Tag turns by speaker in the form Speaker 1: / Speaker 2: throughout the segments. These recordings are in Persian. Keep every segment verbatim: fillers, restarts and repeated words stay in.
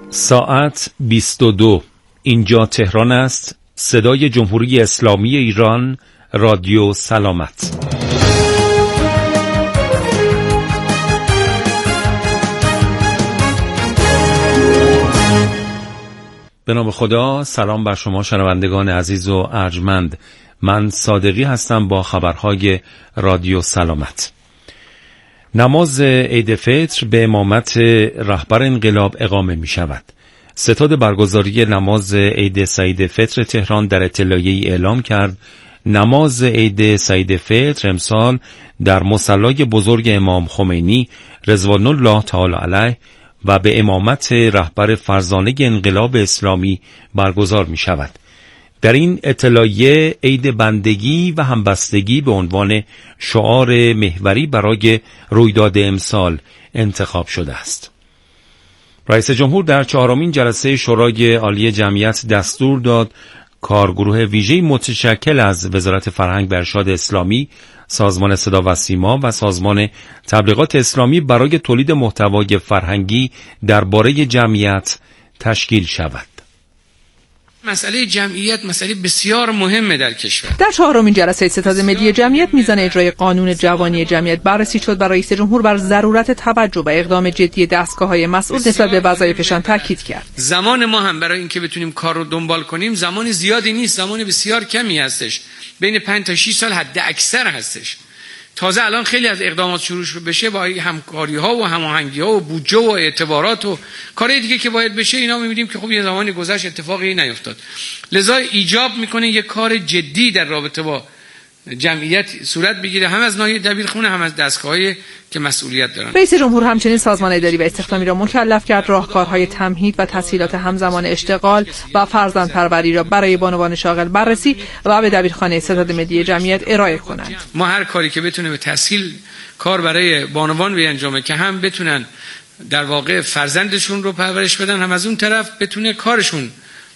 Speaker 1: ساعت بیست و دو. اینجا تهران است. صدای جمهوری اسلامی ایران، رادیو سلامت. به نام خدا. سلام بر شما شنوندگان عزیز و ارجمند. من صادقی هستم با خبرهای رادیو سلامت. نماز عید فطر به امامت رهبر انقلاب اقامه می شود. ستاد برگزاری نماز عید سعید فطر تهران در اطلاعیه‌ای اعلام کرد نماز عید سعید فطر امسال در مصلی بزرگ امام خمینی رضوان الله تعالی علیه و به امامت رهبر فرزانه انقلاب اسلامی برگزار می شود. در این اطلاعیه عید بندگی و همبستگی به عنوان شعار محوری برای رویداد امسال انتخاب شده است. رئیس جمهور در چهارمین جلسه شورای عالی جمعیت دستور داد کارگروه ویژه‌ای متشکل از وزارت فرهنگ و ارشاد اسلامی، سازمان صدا و سیما و سازمان تبلیغات اسلامی برای تولید محتوای فرهنگی درباره جمعیت تشکیل شود.
Speaker 2: مسئله جمعیت مسئله بسیار مهمه در کشور.
Speaker 3: در چهارمین جلسه ستاد ملی جمعیت میزان اجرای قانون جوانی جمعیت بررسی شد و رئیس جمهور بر ضرورت توجه و اقدام جدی دستگاه‌های مسئول نسبت به وظایفشان تاکید کرد.
Speaker 2: زمان ما هم برای اینکه بتونیم کار رو دنبال کنیم زمان زیادی نیست، زمان بسیار کمی هستش، بین پنج تا شش سال حد اکثر هستش. تازه الان خیلی از اقدامات شروع بشه با همکاری ها و هماهنگی ها و بودجه و اعتبارات و کارهای دیگه که باید بشه، اینا می‌بینیم که خب یه زمانی گذشت اتفاقی نیفتاد. لذا ایجاب میکنه یه کار جدی در رابطه با جمعیت صورت بگیره، هم از ناحیه دبیرخونه هم از دستگاه‌هایی که مسئولیت دارن.
Speaker 3: رئیس جمهور همچنین سازمان اداری و استخدامی را مکلف کرد راهکارهای تمهید و تسهیلات همزمان اشتغال و فرزندپروری را برای بانوان شاغل بررسی و به دبیرخانه ستاد ملی جمعیت ارائه کنند.
Speaker 2: ما هر کاری که بتونه به تسهیل کار برای بانوان بیانجامه که هم بتونن در واقع فرزندشون رو پرورش بدن، هم از اون طرف بتونه کارشون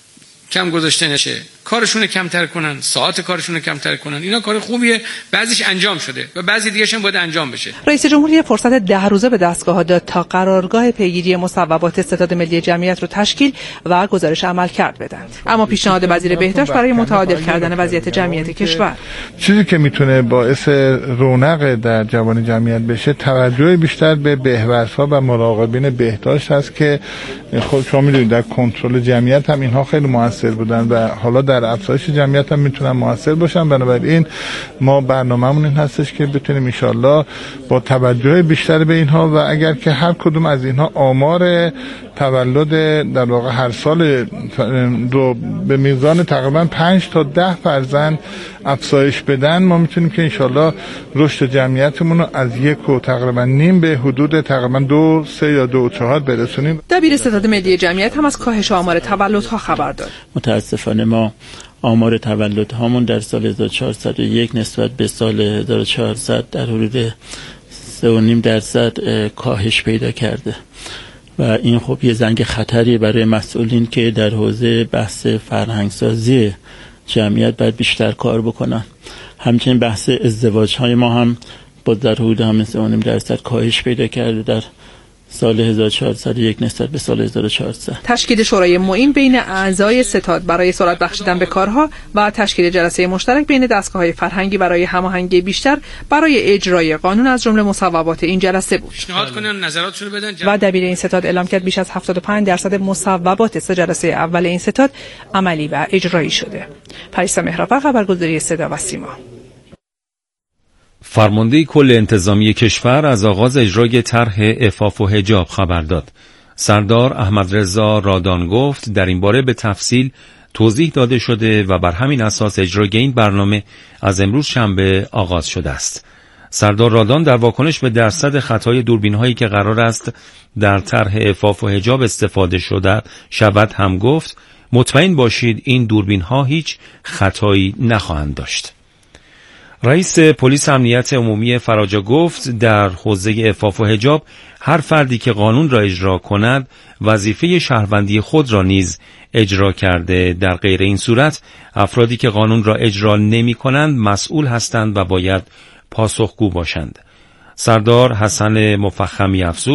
Speaker 2: کم گذاشته نشه، کارشون کمتر کنن، ساعت کارشون کمتر کنن. اینا کار خوبیه، بعضیش انجام شده و بعضی دیگه‌ش هم باید انجام بشه.
Speaker 3: رئیس جمهوری فرصت ده روزه به دستگاه‌ها داد تا قرارگاه پیگیری مصوبات ستاد ملی جمعیت رو تشکیل و گزارش عمل کرد بدن. اما پیشنهاد وزیر بهداشت برای متعادل کردن وضعیت جمعیت کشور،
Speaker 4: چیزی که میتونه باعث رونق در جوان جمعیت بشه، توجه بیشتر به بهورس‌ها و مراقبین بهداشت هست که خود شما می‌دونید در کنترل جمعیت هم اینها خیلی موثر بودن و حالا در افزایش جمعیت هم میتونن موثر باشن. بنابراین ما برنامه‌مون این هستش که بتونیم ان شاءالله با توجه بیشتر به اینها و اگر که هر کدوم از اینها آمار تولد در واقع هر سال رو به میزان تقریبا پنج تا ده فرزند افزایش بدن، ما میتونیم که ان شاءالله رشد جمعیتمون رو از یک و تقریبا نیم به حدود تقریبا دو سه یا دو چهار برسونیم.
Speaker 3: دبیر ستاد ملی جمعیت هم از کاهش آمار تولدها خبر داد.
Speaker 5: متاسفانه ما آمار تولدهامون در سال هزار و چهارصد و یک نسبت به سال هزار و چهارصد در حدود سه و نیم درصد کاهش پیدا کرده و این خب یه زنگ خطری برای مسئولین که در حوزه بحث فرهنگسازی جمعیت باید بیشتر کار بکنن. همچنین بحث ازدواج های ما هم با در حدود هم سه و نیم درصد کاهش پیدا کرده در سال هزار و چهارصد و یک نسبت به سال هزار و چهارصد.
Speaker 3: تشکیل شورای معین بین اعضای ستاد برای سرعت بخشیدن به کارها و تشکیل جلسه مشترک بین دستگاه‌های فرهنگی برای هماهنگی بیشتر برای اجرای قانون از جمله مصوبات این جلسه بود.
Speaker 2: پیشنهاد کنن نظراتشون رو بدن.
Speaker 3: و دبیر این ستاد اعلام کرد بیش از هفتاد و پنج درصد مصوبات سه جلسه اول این ستاد عملی و اجرایی شده. پریسا مهرآفر، خبرگزاری صدا و سیما.
Speaker 1: فرمانده کل انتظامی کشور از آغاز اجرای طرح عفاف و حجاب خبر داد. سردار احمد رضا رادان گفت در این باره به تفصیل توضیح داده شده و بر همین اساس اجرای این برنامه از امروز شنبه آغاز شده است. سردار رادان در واکنش به درصد خطای دوربین هایی که قرار است در طرح عفاف و حجاب استفاده شده شود هم گفت مطمئن باشید این دوربین ها هیچ خطایی نخواهند داشت. رئیس پلیس امنیت عمومی فراجا گفت در حوزه عفاف و حجاب هر فردی که قانون را اجرا کند وظیفه شهروندی خود را نیز اجرا کرده. در غیر این صورت افرادی که قانون را اجرا نمی کنند مسئول هستند و باید پاسخگو باشند. سردار حسن مفخمی افزود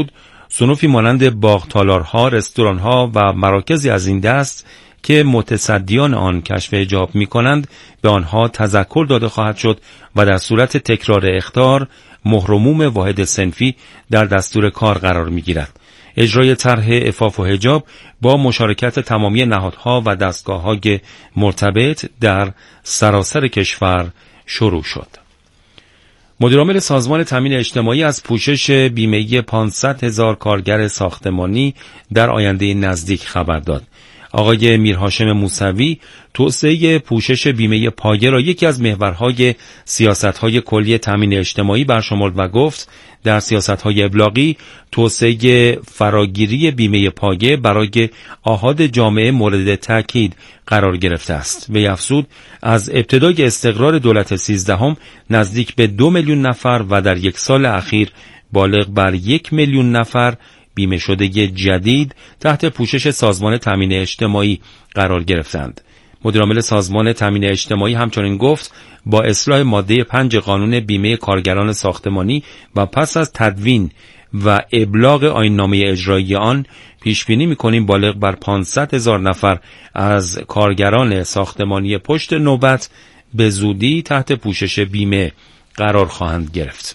Speaker 1: صنوفی مانند باغ‌تالارها، رستوران‌ها و مراکزی از این دست که متصدیان آن کشف حجاب می‌کنند به آنها تذکر داده خواهد شد و در صورت تکرار اخطار مهرموم واحد صنفی در دستور کار قرار می‌گیرد. اجرای طرح عفاف و حجاب با مشارکت تمامی نهادها و دستگاه‌های مرتبط در سراسر کشور شروع شد. مدیرعامل سازمان تامین اجتماعی از پوشش بیمه‌ای پانصد هزار کارگر ساختمانی در آینده نزدیک خبر داد. آقای میرهاشم موسوی توسعه پوشش بیمه پایه را یکی از محورهای سیاست‌های کلی تامین اجتماعی برشمرد و گفت در سیاست‌های ابلاغی توسعه فراگیری بیمه پایه برای آحاد جامعه مورد تاکید قرار گرفته است. وی افزود از ابتدای استقرار دولت سیزدهم نزدیک به دو میلیون نفر و در یک سال اخیر بالغ بر یک میلیون نفر بیمه شده جدید تحت پوشش سازمان تامین اجتماعی قرار گرفتند. مدیرعامل سازمان تامین اجتماعی همچنین گفت با اصلاح ماده پنج قانون بیمه کارگران ساختمانی و پس از تدوین و ابلاغ آیین‌نامه اجرایی آن پیش بینی می‌کنیم بالغ بر پانصد هزار نفر از کارگران ساختمانی پشت نوبت به زودی تحت پوشش بیمه قرار خواهند گرفت.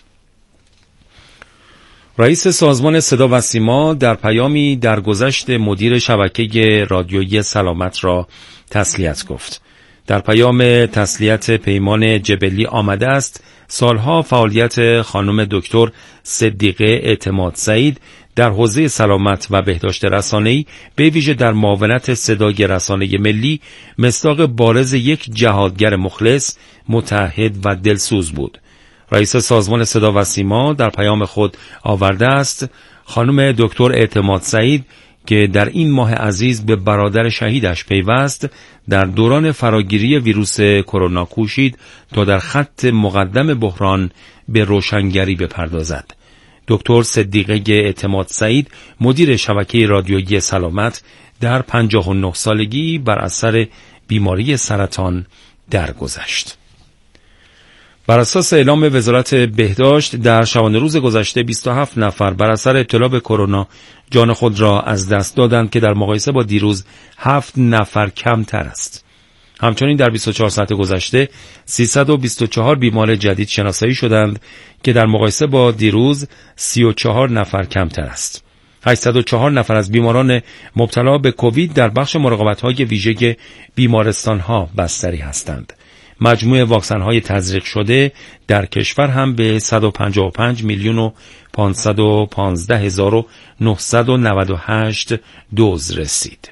Speaker 1: رئیس سازمان صدا و سیما در پیامی درگذشت مدیر شبکه رادیویی سلامت را تسلیت گفت. در پیام تسلیت پیمان جبلی آمده است سالها فعالیت خانم دکتر صدیقه اعتماد سعید در حوزه سلامت و بهداشت رسانه‌ای به ویژه در معاونت صدای رسانه ملی مصداق بارز یک جهادگر مخلص، متعهد و دلسوز بود. رئیس سازمان صدا و سیما در پیام خود آورده است خانم دکتر اعتماد سعید که در این ماه عزیز به برادر شهیدش پیوست در دوران فراگیری ویروس کرونا کوشید تا در خط مقدم بحران به روشنگری بپردازد. دکتر صدیقه اعتماد سعید مدیر شبکه رادیویی سلامت در پنجاه و نه سالگی بر اثر بیماری سرطان درگذشت. بر اساس اعلام وزارت بهداشت در شبانه روز گذشته بیست و هفت نفر بر اثر ابتلا به کرونا جان خود را از دست دادند که در مقایسه با دیروز هفت نفر کمتر است. همچنین در بیست و چهار ساعت گذشته سیصد و بیست و چهار بیمار جدید شناسایی شدند که در مقایسه با دیروز سی و چهار نفر کمتر است. هشتصد و چهار نفر از بیماران مبتلا به کووید در بخش مراقبت‌های ویژه بیمارستان‌ها بستری هستند. مجموع واکسن‌های تزریق شده در کشور هم به صد و پنجاه و پنج میلیون و پانصد و پانزده هزار و نهصد و نود و هشت دوز رسید.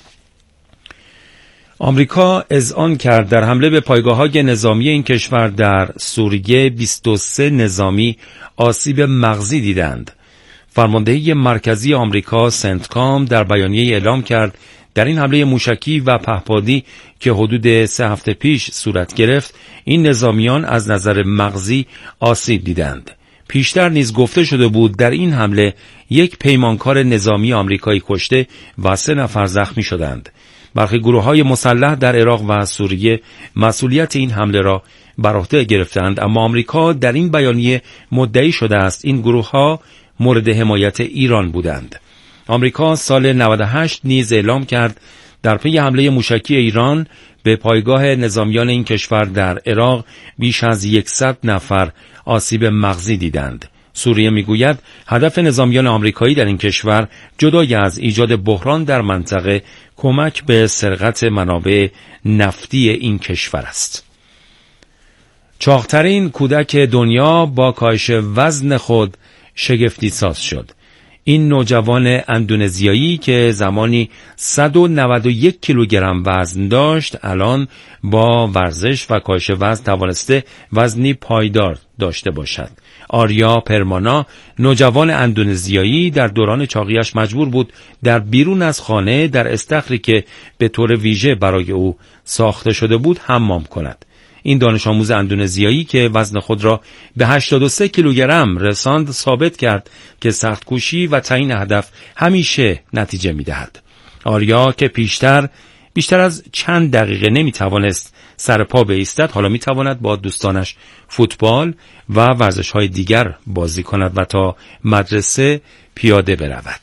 Speaker 1: آمریکا اذعان کرد در حمله به پایگاه‌های نظامی این کشور در سوریه بیست و سه نظامی آسیب مغزی دیدند. فرماندهی مرکزی آمریکا سنتکام در بیانیه اعلام کرد در این حمله موشکی و پهپادی که حدود سه هفته پیش صورت گرفت این نظامیان از نظر مغزی آسیب دیدند. پیشتر نیز گفته شده بود در این حمله یک پیمانکار نظامی آمریکایی کشته و سه نفر زخمی شدند. برخی گروه‌های مسلح در عراق و سوریه مسئولیت این حمله را بر عهده گرفتند، اما آمریکا در این بیانیه مدعی شده است این گروه‌ها مورد حمایت ایران بودند. آمریکا سال نود و هشت نیز اعلام کرد در پی حمله موشکی ایران به پایگاه نظامیان این کشور در عراق بیش از صد نفر آسیب مغزی دیدند. سوریه میگوید هدف نظامیان آمریکایی در این کشور جدای از ایجاد بحران در منطقه کمک به سرقت منابع نفتی این کشور است. چاقترین کودک دنیا با کاهش وزن خود شگفتی ساز شد. این نوجوان اندونزیایی که زمانی صد و نود و یک کیلوگرم وزن داشت الان با ورزش و کاهش وزن توانسته وزنی پایدار داشته باشد. آریا پرمانا نوجوان اندونزیایی در دوران چاقیش مجبور بود در بیرون از خانه در استخری که به طور ویژه برای او ساخته شده بود حمام کند. این دانش آموز اندونزیایی که وزن خود را به هشتاد و سه کیلوگرم رساند ثابت کرد که سخت‌کوشی و تعیین هدف همیشه نتیجه می‌دهد. آریا که پیشتر بیشتر از چند دقیقه نمی‌توانست سر پا بایستد حالا می‌تواند با دوستانش فوتبال و ورزش‌های دیگر بازی کند و تا مدرسه پیاده برود.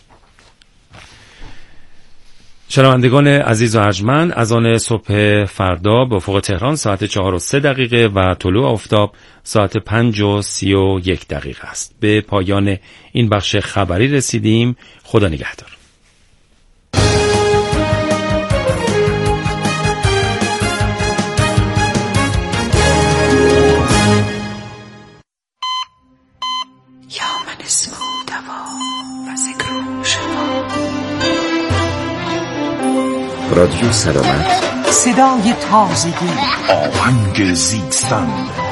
Speaker 1: شنوندگان عزیز و ارجمند، از آن صبح فردا به افق تهران ساعت چهار و سه دقیقه و طلوع آفتاب ساعت پنج و سی و یک دقیقه است. به پایان این بخش خبری رسیدیم. خدا نگهدار.
Speaker 6: رادیو سلامت،
Speaker 7: صدای تازگی،
Speaker 6: آهنگ زیستن.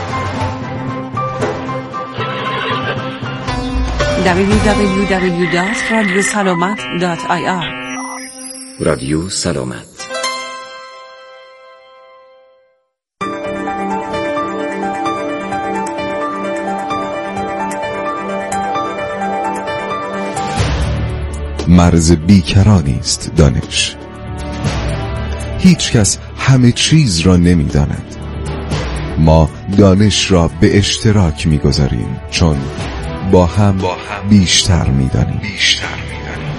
Speaker 7: دبلیو دبلیو دبلیو دات رادیو سلامت دات آی آر.
Speaker 6: رادیو سلامت.
Speaker 8: مرز بیکرانی است دانش. هیچ کس همه چیز را نمی داند. ما دانش را به اشتراک می گذاریم، چون با هم, با هم بیشتر می دانیم. بیشتر می دانیم.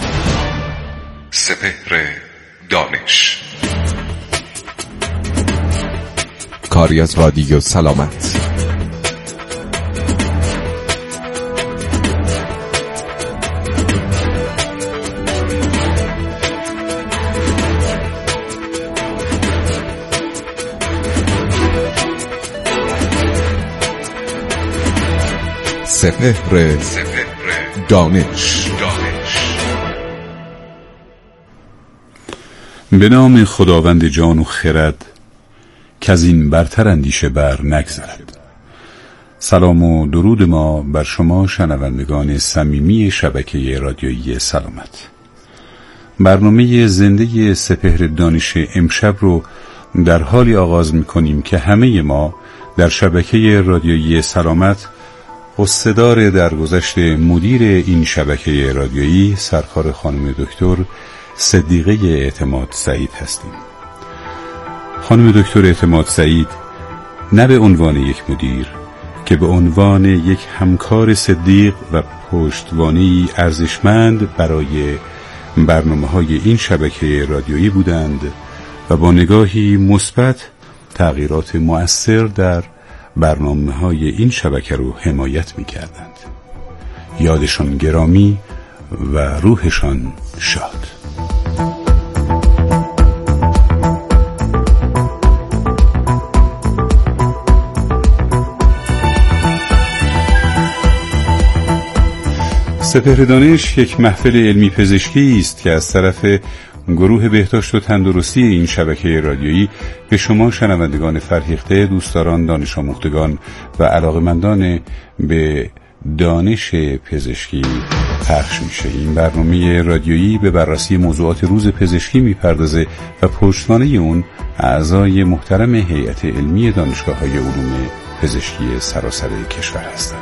Speaker 8: سپهر دانش، کاری از رادیو سلامت. سپهر دانش.
Speaker 9: به نام خداوند جان و خرد که از این برتر اندیشه بر نگذرد. سلام و درود ما بر شما شنوندگان صمیمی شبکه رادیویی سلامت. برنامه زنده سپهر دانش امشب رو در حالی آغاز می‌کنیم که همه ما در شبکه رادیویی سلامت استدار درگذشت مدیر این شبکه رادیویی سرکار خانم دکتر صدیقه اعتماد سعید هستیم. خانم دکتر اعتماد سعید نه به عنوان یک مدیر که به عنوان یک همکار صدیق و پشتوانه‌ای ارزشمند برای برنامه‌های این شبکه رادیویی بودند و با نگاهی مثبت تغییرات مؤثر در برنامه‌های این شبکه رو حمایت می‌کردند. یادشان گرامی و روحشان شاد. سپهر دانش یک محفل علمی پزشکی است که از طرف گروه بهداشت و تندرستی این شبکه رادیویی به شما شنوندگان فرهیخته، دوستداران، دانش آموختگان و علاقمندان به دانش پزشکی پخش میشه. این برنامه رادیویی به بررسی موضوعات روز پزشکی میپردازه و پشتوانه اون اعضای محترم هیئت علمی دانشگاه‌های علوم پزشکی سراسر کشور هستند.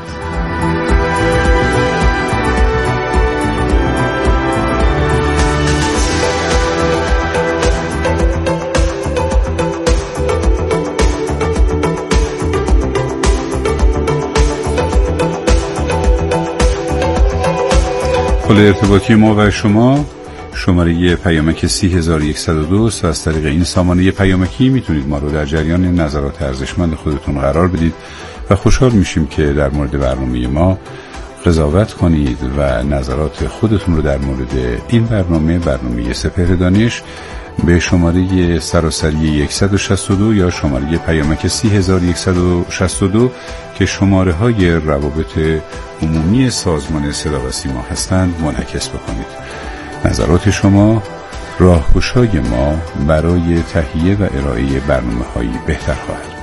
Speaker 9: پل ارتباطی ما و شما شماره پیامک سی هزار و صد و دو و از طریق این سامانه پیامکی میتونید ما رو در جریان نظرات ارزشمند خودتون قرار بدید و خوشحال میشیم که در مورد برنامه ما قضاوت کنید و نظرات خودتون رو در مورد این برنامه برنامه سپهر دانش به شماره سراسری صد و شصت و دو یا شماره پیامک سی هزار و صد و شصت و دو که شماره های روابط عمومی سازمان صدا و سیما هستند منعکس بکنید. نظرات شما راهگشای ما برای تهیه و ارائه برنامه‌های بهتر خواهد بود.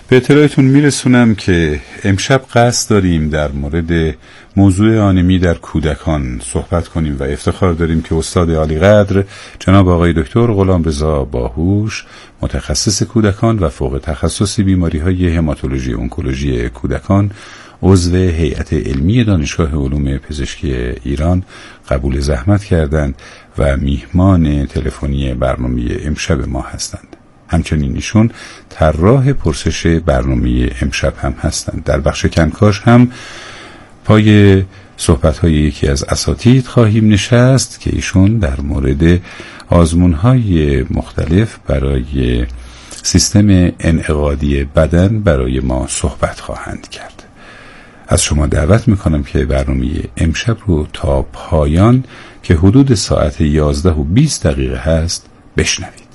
Speaker 9: به اطلاعتون میرسونم که امشب قصد داریم در مورد موضوع آنمی در کودکان صحبت کنیم و افتخار داریم که استاد عالی قدر جناب آقای دکتر غلامرضا باهوش، متخصص کودکان و فوق تخصصی بیماری‌های هماتولوژی اونکولوژی کودکان، عضو هیئت علمی دانشگاه علوم پزشکی ایران قبول زحمت کردند و میهمان تلفنی برنامه امشب ما هستند. همچنین ایشون طراح پرسش برنامه امشب هم هستند. در بخش کنکاش هم پای صحبت‌های یکی از اساتید خواهیم نشست که ایشون در مورد آزمون‌های مختلف برای سیستم انعقادی بدن برای ما صحبت خواهند کرد. از شما دعوت میکنم که برنامه امشب رو تا پایان که حدود ساعت یازده و بیست دقیقه هست بشنوید.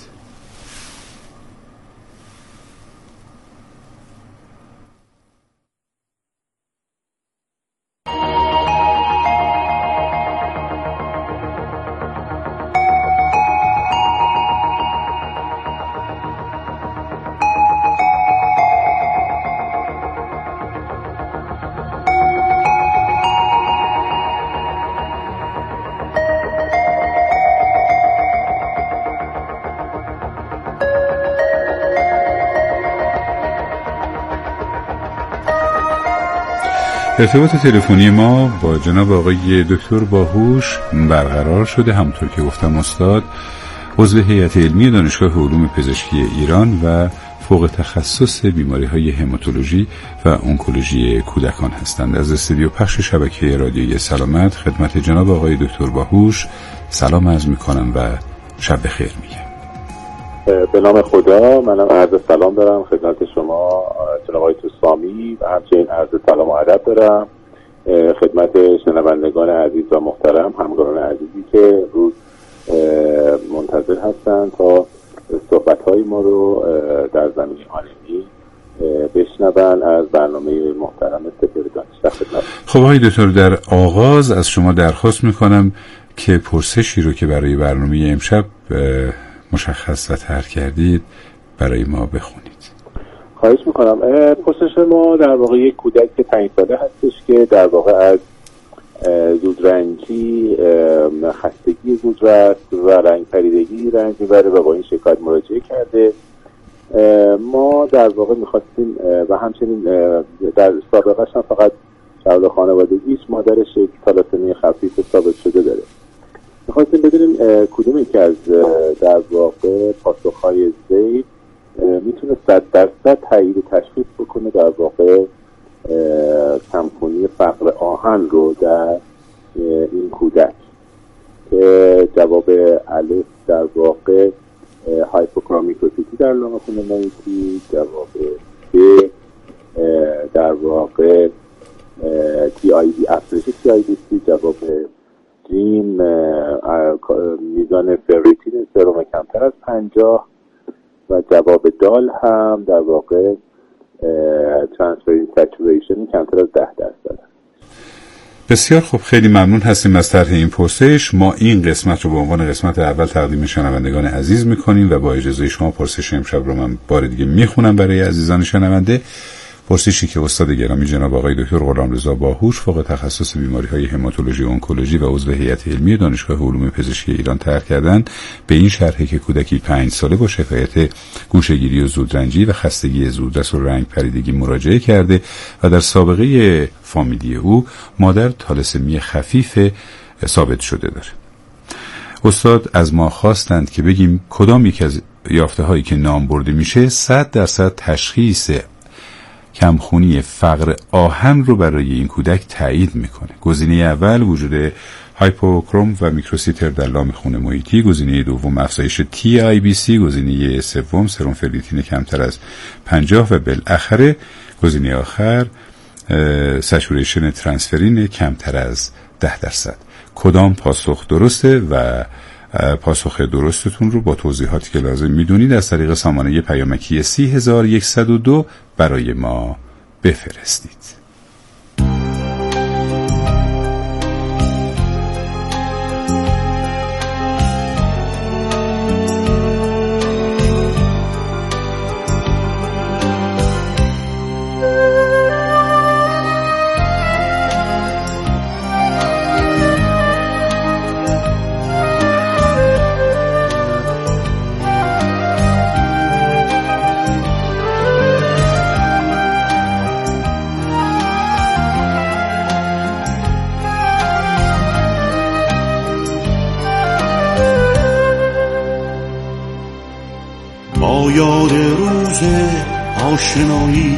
Speaker 9: ارتباط تلفنی ما با جناب آقای دکتر باهوش برقرار شده. همونطور که گفتم استاد عضو هیئت علمی دانشگاه علوم پزشکی ایران و فوق تخصص بیماری‌های هماتولوژی و اونکولوژی کودکان هستند. از استودیو پخش شبکه رادیویی سلامت خدمت جناب آقای دکتر باهوش سلام عرض می‌کنم و شب بخیر میگم.
Speaker 10: به نام خدا، منم عرض سلام دارم خدمت شما جناب آقای توسامی و همچنین عرض سلام و ادب دارم خدمت شنوندگان عزیز و محترم، همکاران عزیزی که روز منتظر هستند تا صحبت‌های ما رو در زمینه آنمی بشنون از برنامه محترم سپهر دانش.
Speaker 9: خب آقای دکتر، در آغاز از شما درخواست میکنم که پرسشی رو که برای برنامه امشب مشخص و طرح کردید برای ما بخونید.
Speaker 10: خواهش میکنم. پرسش ما در واقع یک کودک پنج ساله هستش که در واقع از زودرنجی، خستگی زودرس و رنگ پریدگی رنج میبره و با این شکایت مراجعه کرده. ما در واقع میخواستیم و همچنین در سابقهش هم فقط شغل خانوادگیش مادرش یک تالاسمی خفیف ثابت شده داره. میخواستیم بدونیم کدوم یکی از در واقع پاسخهای زید میتونه صد درصد تایید تشخیص بکنه در واقع کمخونی فقر آهن رو در این کودک، که جواب الف در واقع هایپوکرامیکوسیتی در لامخون محیطی، جواب ب در واقع تی آی دی افزایش تی آی دی سی، جواب جیم میزان فریتین سرم کمتر از پنجاه و جواب دال هم در واقع ترانسفرین سچوریشن کمتر از ده درصد.
Speaker 9: بسیار خوب، خیلی ممنون هستیم از طرح این پرسش. ما این قسمت رو به عنوان قسمت اول تقدیم شنوندگان عزیز میکنیم و با اجازه شما پرسش امشب رو من بار دیگه میخونم برای عزیزان شنونده. پرسشی که استاد گرامی جناب آقای دکتر غلامرضا باهوش، فوق تخصص بیماری‌های هماتولوژی و اونکولوژی و عضو هیئت علمی دانشگاه علوم پزشکی ایران طرح کردند، به این شرحه که کودکی پنج ساله با شکایت گوشه‌گیری و زودرنجی و خستگی زودرس و رنگ پریدگی مراجعه کرده و در سابقه فامیلی او مادر تالاسمی خفیف ثابت شده داره. استاد از ما خواستند که بگیم کدام یک از یافته‌هایی که نام برده میشه صد درصد تشخیص کمخونی فقر آهن رو برای این کودک تایید میکنه. گزینه اول وجود هایپوکروم و میکروسیتر در لام خون محیطی، گزینه دوم افزایش تی آی بی سی، گزینه سوم سرم فریتین کمتر از پنجاه و بالاخره گزینه آخر سچوریشن ترانسفرین کمتر از ده درصد. کدام پاسخ درسته؟ و پاسخ درستتون رو با توضیحاتی که لازم میدونید از طریق سامانه پیامکی سی هزار و یکصد و دو برای ما بفرستید.
Speaker 11: آشنایی،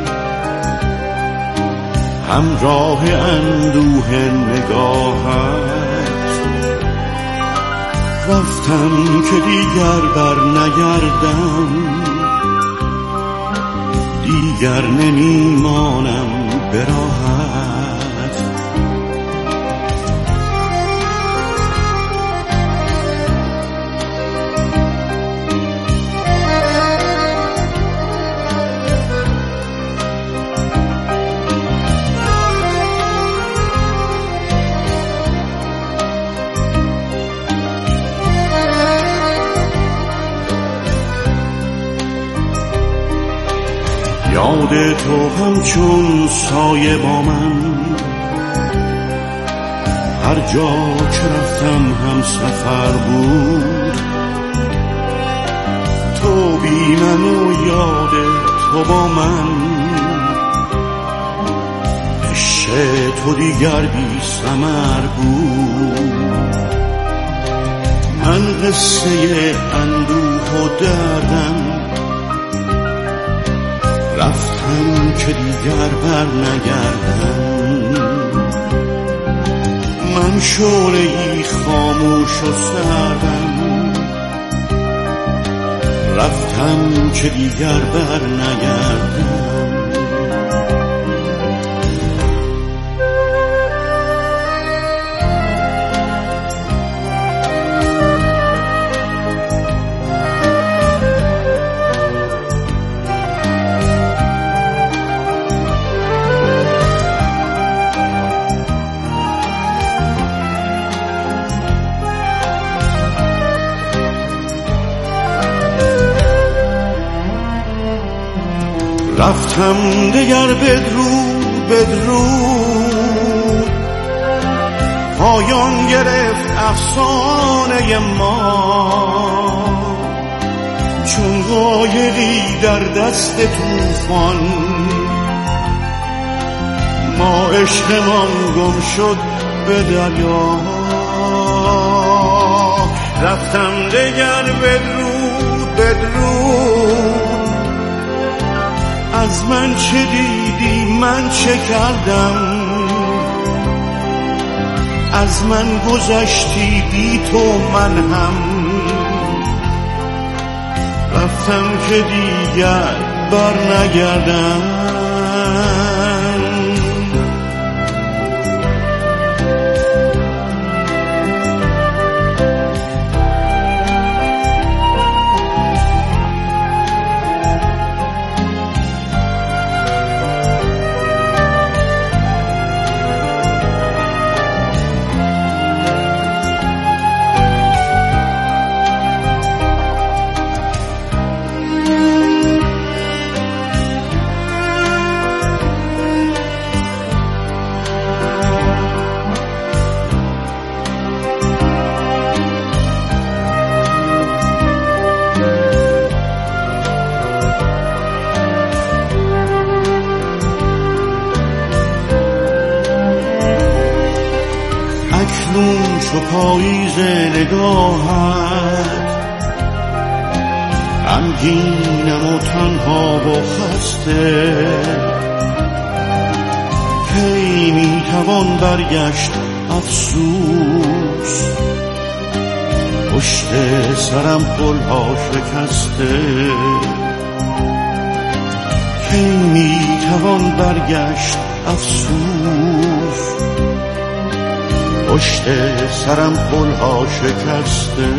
Speaker 11: همراه اندوه نگاهت رفتم که دیگر بر نگردم، دیگر نمیمانم به راحت. یاد تو همچون سایه با من، هر جا که رفتم هم سفر بود. تو بی من و یاد تو با من، عشق تو دیگر بی ثمر بود. من قصه اندوه و دردم رفتم که دیگر بر نگردم. من شعله‌ای خاموش و سردم، رفتم که دیگر بر نگردم. رفتم دگر بدرود بدرود، پایان گرفت افسانه ما. چون قایقی در دست طوفان، ما عشقمان گم شد به دریا. رفتم دگر بدرود بدرود، از من چه دیدی من چه کردم، از من گذشتی بی تو من هم. رفتم که دیگر بر نگردم. چو پاییز نگاهت، غمگینم و تنها و خسته. کی میتوان برگشت افسوس، پشت سرم پلها شکسته. کی میتوان برگشت افسوس، پشت سرم پلها شکسته.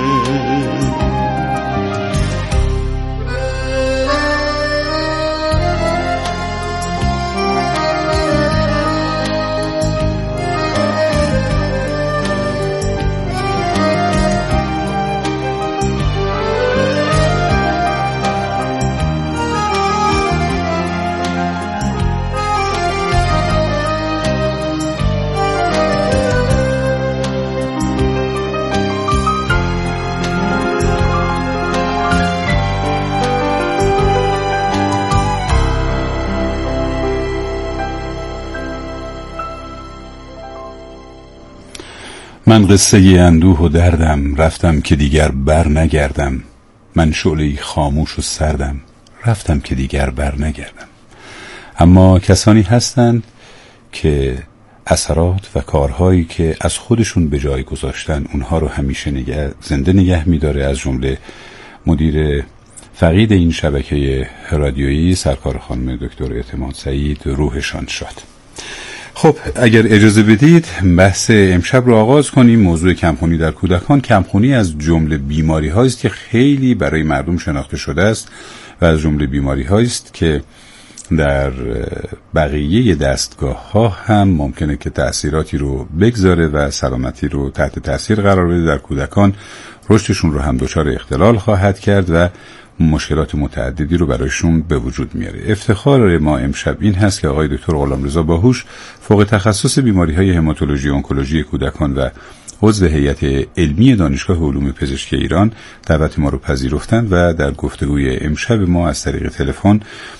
Speaker 9: من قصه اندوه و دردم، رفتم که دیگر بر نگردم. من شعله‌ای خاموش و سردم، رفتم که دیگر بر نگردم. اما کسانی هستند که اثرات و کارهایی که از خودشون به جای گذاشتن اونها رو همیشه نگه زنده نگه می‌داره، از جمله مدیر فقید این شبکه رادیویی سرکار خانم دکتر اعتماد سعید، روحشان شاد. خب اگر اجازه بدید بحث امشب رو آغاز کنیم. موضوع کمخونی در کودکان. کمخونی از جمله بیماری هایی است که خیلی برای مردم شناخته شده است و از جمله بیماری هایی است که در بقیه دستگاه ها هم ممکنه که تأثیراتی رو بگذاره و سلامتی رو تحت تأثیر قرار بده. در کودکان رشدشون رو هم دچار اختلال خواهد کرد و مشکلات متعددی رو برایشون به وجود میاره. افتخار ما امشب این هست که آقای دکتر غلامرضا باهوش، فوق تخصص بیماری‌های هماتولوژی و انکولوژی کودکان و عضو هیئت علمی دانشگاه علوم پزشکی ایران، دعوت ما رو پذیرفتند و در گفتگوی امشب ما از طریق تلفن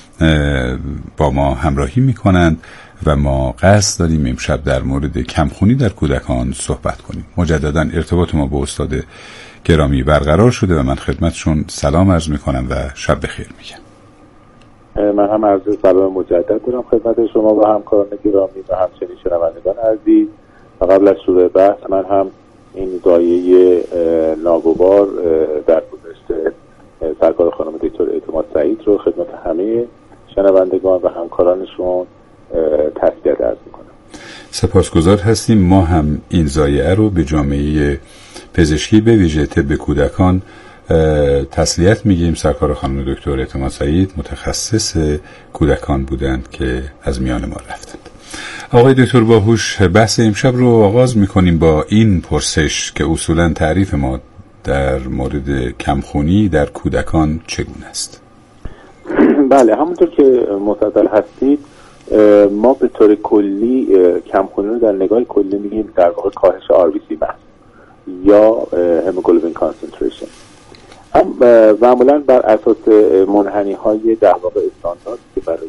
Speaker 9: با ما همراهی میکنند و ما قصد داریم امشب در مورد کمخونی در کودکان صحبت کنیم. مجددا ارتباط ما با استاد گرامی برقرار شده و من خدمتشون سلام عرض میکنم و شب بخیر میگم.
Speaker 10: من هم عرض سلام مجدد دارم خدمت شما و همکاران گرامی و همچنین شنوندگان عزیز. و قبل از شروع بحث من هم این دایه ناگوار در گذشته سرکار خانم دکتر اعتماد سعید رو خدمت همه شنوندگان و همکارانشون تسلیت عرض میکنم.
Speaker 9: سپاسگزار هستیم. ما هم این ضایعه رو به جامعه پزشکی به ویژه طب کودکان تسلیت میگیم. سرکار خانم دکتر اعتماد سعید متخصص کودکان بودند که از میان ما رفتند. آقای دکتر باهوش، بحث امشب رو آغاز میکنیم با این پرسش که اصولا تعریف ما در مورد کمخونی در کودکان چگونه است؟
Speaker 10: بله، همونطور که مستدل هستید ما به طور کلی کمخونی رو در نگاه کلی میگیم در واقع کاهش آر بی سی ماس یا هموگلوبین کانسنتریشن. هم معمولا بر اساس منحنی های در واقع استاندارد که برای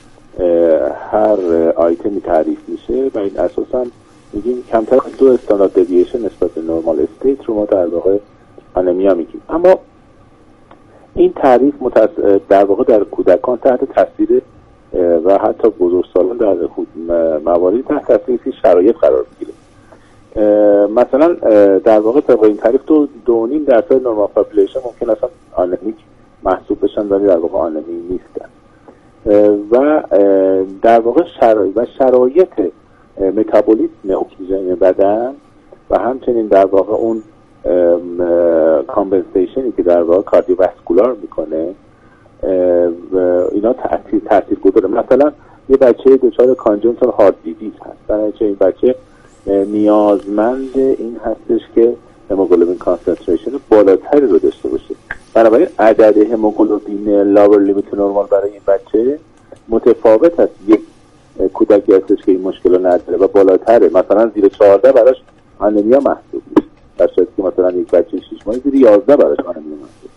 Speaker 10: هر آیتمی تعریف میشه و این اساسا میگیم کمتر از دو استاندارد دیوییشن نسبت به نورمال استیت رو ما در واقع آنمیا میگیم. اما این تعریف متأس... در واقع در کودکان تحت تاثیر و حتی بزرگسالان در مواردی تحت تاثیر شرایط قرار میگیره. مثلا در واقع طبق این تعریف تو دو نیم درصد نورمال پاپولیشن ممکن اصلا آنمیک محسوب بشن ولی در واقع آنمی نیستن و در واقع شرایط و شرایط متابولیسم اکسیژن بدن و همچنین در واقع اون کامپنسیشنی که در واقع کاردیوواسکولار میکنه اینا تأثیر تأثیر گذاره. مثلا یه بچه دچار کانجنتال هارت دیزیز هست، برای چه این بچه نیازمند این هستش که هموگلوبین کانسنتریشن بالاتری رو داشته باشه. بنابراین عدد هموگلوبین لاور لیمیت نورمال برای این بچه متفاوت است. یک کودکی هستش که این مشکل رو نداره و بالاتره، مثلا زیر چهارده براش آنمیا محسوب میشه، در صورتی که مثلا یک بچه شش ماهه زیر یازده براش آنمیا محسوب.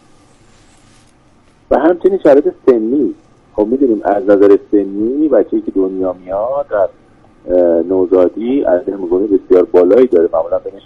Speaker 10: و همچنین شرایط سنی، خب میدونیم از نظر سنی بچه‌ای که دنیا میاد در نوزادی از هموگلوبین بسیار بالایی داره، معمولا بینش